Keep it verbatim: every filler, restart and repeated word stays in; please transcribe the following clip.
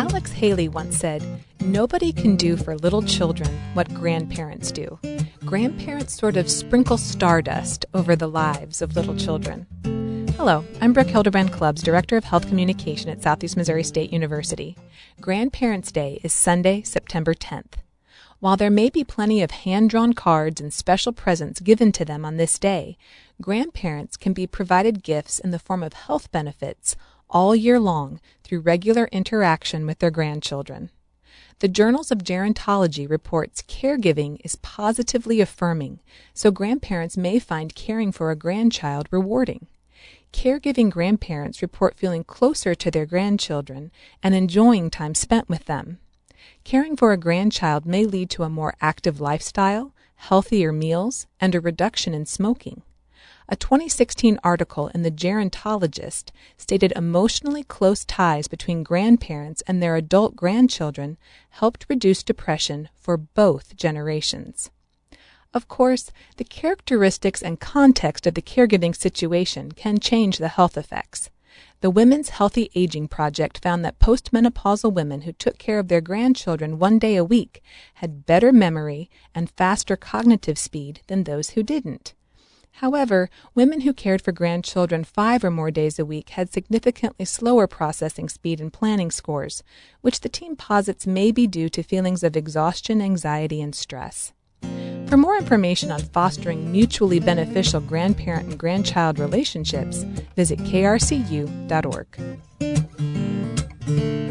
Alex Haley once said, "Nobody can do for little children what grandparents do." Grandparents sort of sprinkle stardust over the lives of little children. Hello, I'm Brooke Hildebrand Clubbs, Director of Health Communication at Southeast Missouri State University. Grandparents' Day is Sunday, September tenth. While there may be plenty of hand-drawn cards and special presents given to them on this day, grandparents can be provided gifts in the form of health benefits all year long through regular interaction with their grandchildren. The Journals of Gerontology reports caregiving is positively affirming, so grandparents may find caring for a grandchild rewarding. Caregiving grandparents report feeling closer to their grandchildren and enjoying time spent with them. Caring for a grandchild may lead to a more active lifestyle, healthier meals, and a reduction in smoking. A twenty sixteen article in The Gerontologist stated emotionally close ties between grandparents and their adult grandchildren helped reduce depression for both generations. Of course, the characteristics and context of the caregiving situation can change the health effects. The Women's Healthy Aging Project found that postmenopausal women who took care of their grandchildren one day a week had better memory and faster cognitive speed than those who didn't. However, women who cared for grandchildren five or more days a week had significantly slower processing speed and planning scores, which the team posits may be due to feelings of exhaustion, anxiety, and stress. For more information on fostering mutually beneficial grandparent and grandchild relationships, visit k r c u dot org.